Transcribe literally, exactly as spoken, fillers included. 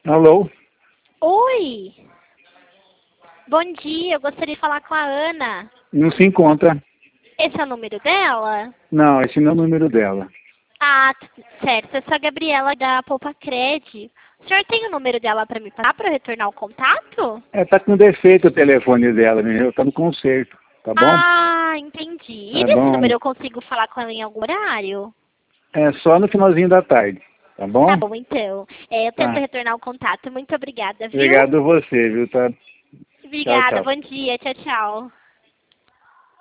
Alô? Oi! Bom dia, eu gostaria de falar com a Ana. Não se encontra. Esse é o número dela? Não, esse não é o número dela. Ah, t- certo. Eu sou a Gabriela da Poupa Cred. O senhor tem o número dela para me passar para eu retornar o contato? É, tá com defeito o telefone dela, meu. Tá no conserto, tá bom? Ah, entendi. E Tá nesse bom. número eu consigo falar com ela em algum horário? É só no finalzinho da tarde, tá Tá bom? bom, então. É, eu tento Tá. retornar o contato. Muito obrigada, viu? Obrigado a você, viu? Tá? Tchau, Obrigada. tchau. Bom dia. Tchau, tchau.